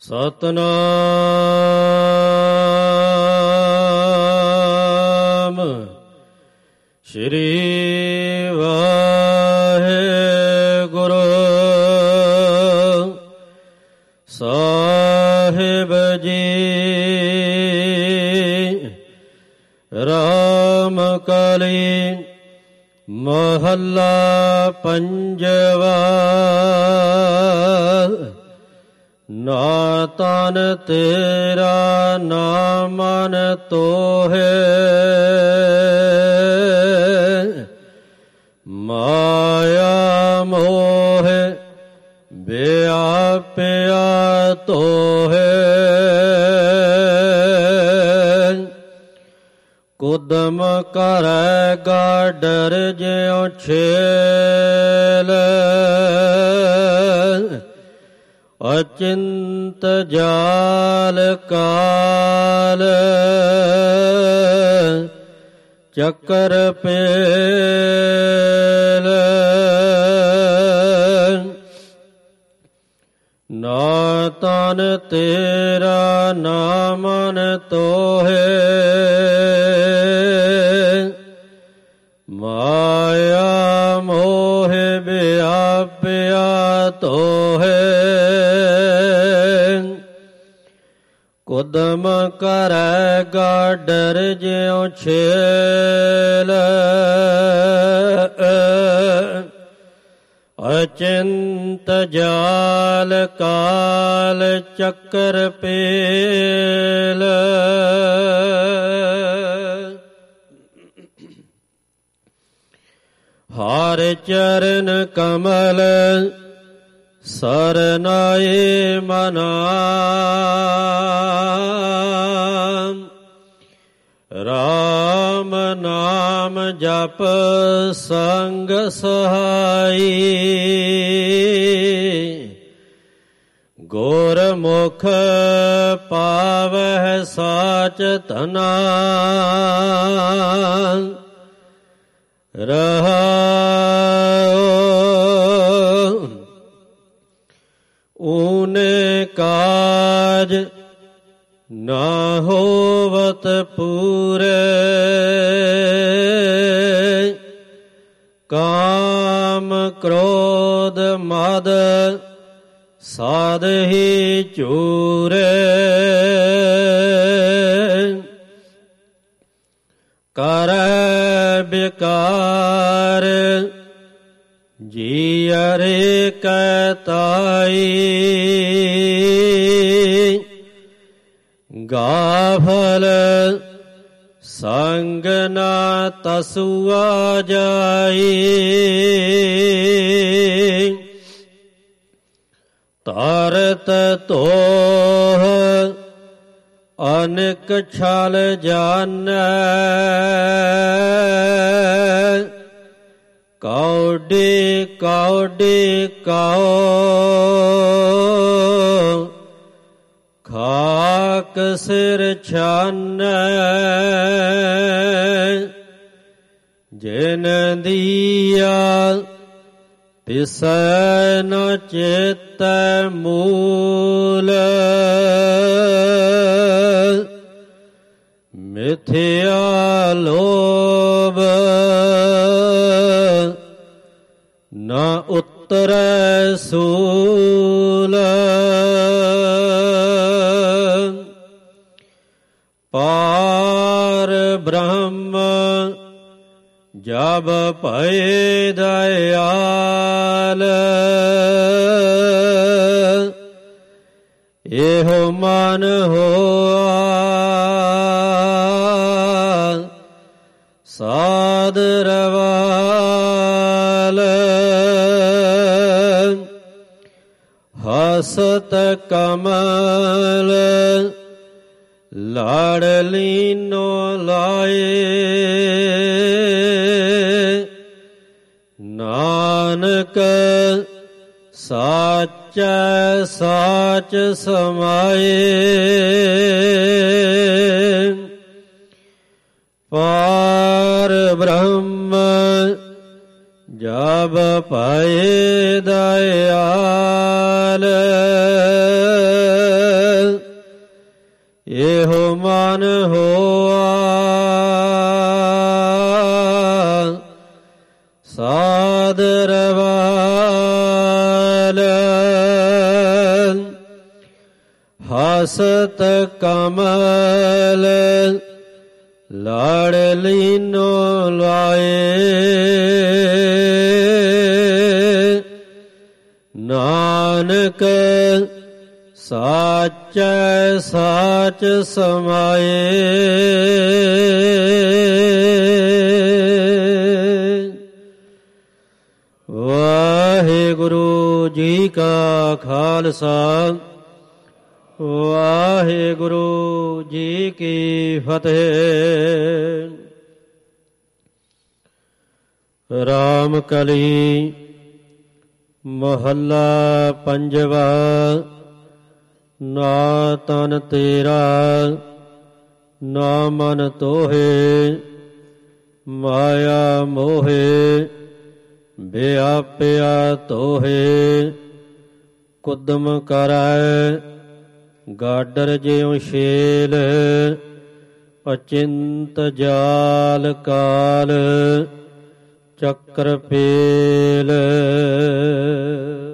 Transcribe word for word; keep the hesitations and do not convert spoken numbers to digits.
ਸਤਿਨਾਮ ਸ਼੍ਰੀ ਵਾਹਿਗੁਰੂ ਸਾਹਿਬ ਜੀ। ਰਾਮ ਕਲੀ ਮਹੱਲਾ ਪੰਜਵਾ। ਨਾ ਤਨ ਤੇਰਾ ਨਾ ਮਨ ਤੋਹੇ, ਮਾਇਆ ਮੋਹ ਵਿਆਪਿਆ ਤੋਹੇ। ਕੁਦਮ ਕਰੇਗਾ ਡਰ ਜਿਉ ਛੇਲ, ਅਚਿੰਤ ਜਾਲ ਕਾਲ ਚੱਕਰ ਪੇਲ। ਨਾ ਤਨ ਤੇਰਾ ਨਾ ਮਨ ਤੋਹੇ, ਮਾਇਆ ਮੋਹ ਵਿਆਪਿਆ ਤੋਹੇ। ਕੁਦਮ ਕਰੇਗਾ ਡਰ ਜਿਉ ਛੇਲ, ਅਚਿੰਤ ਜਾਲ ਕਾਲ ਚੱਕਰ ਪੇਲ। ਹਰਿ ਚਰਨ ਕਮਲ ਸਰਨਾਏ ਮਨਾ, ਰਾਮ ਨਾਮ ਜਪ ਸੰਗ ਸਹਾਈ। ਗੁਰਮੁਖ ਪਾਵਹਿ ਸਾਚ ਧਨਾ, ਰਹਾਉ ਊਨੇ ਕਾਜ ਨਾ ਹੋਵਤ ਪੂਰੇ। ਕਾਮ ਕ੍ਰੋਧ ਮਦ ਸਾਧਹੀ ਚੂਰੇ। ਕਰੈ ਬਿਕਾਰ ਜੀਅਰੇ ਕੈ ਤਾਈ, ਗਾਫਲ ਸੰਗ ਨਾ ਤਸੁਆ ਜਾਈ। ਤਰਤ ਤੋਹ ਅਨੇਕ ਛਲ ਜਾਣੈ, ਕਉਡੀ ਕਉਡੀ ਕਉ ਖਾਕ ਸਿਰ ਛਾਨੈ। ਜਿਨ ਦੀਆ ਤਿਸੈ ਨ ਚੇਤੈ ਮੂਲ, ਮਿਥਿਆ ਲੋਭ ਨ ਉਤਰੈ ਸੂਲ। ਪਾਰ ਬ੍ਰਹਮ ਜਬ ਭਏ ਦਇਆਲ, ਇਹੋ ਮਨ ਹੋਆ ਸਾਧ ਰਵਾਲ। ਹਸਤ ਕਮਲ ਲਾੜ ਲੀਨੋ ਲਾਏ, ਨਾਨਕ ਸਾਚੈ ਸਾਚ ਸਮਾਏ। ਪਾਰ ਬ੍ਰਹਮ ਜਬ ਪਾਏ ਦਇਆਲ, ਇਹੋ ਮਨ ਹੋਆ ਸਾਧ ਰਵਾਲ ਹਸਤ ਕਮਲ ਲਾੜ ਲੀਨੋ ਲਾਏ ਨਾਨਕ ਸਾਚੈ ਸਾਚ ਸਮਾਏ ਵਾਹਿਗੁਰੂ ਜੀ ਕਾ ਖਾਲਸਾ ਵਾਹਿਗੁਰੂ ਜੀ ਕੀ ਫਤਿਹ। ਰਾਮ ਕਲੀ ਮਹੱਲਾ ਪੰਜਵਾ। ਨਾ ਤਨ ਤੇਰਾ ਨਾ ਮਨ ਤੋਹੇ ਮਾਇਆ ਮੋਹੇ ਵਿਆਪਿਆ ਤੋਹੇ ਕੁਦਮ ਕਰੈ ਗਾਡਰ ਜਿਉ ਸ਼ੇਲ ਅਚਿੰਤ ਜਾਲ ਕਾਲ ਚੱਕਰ ਪੇਲ।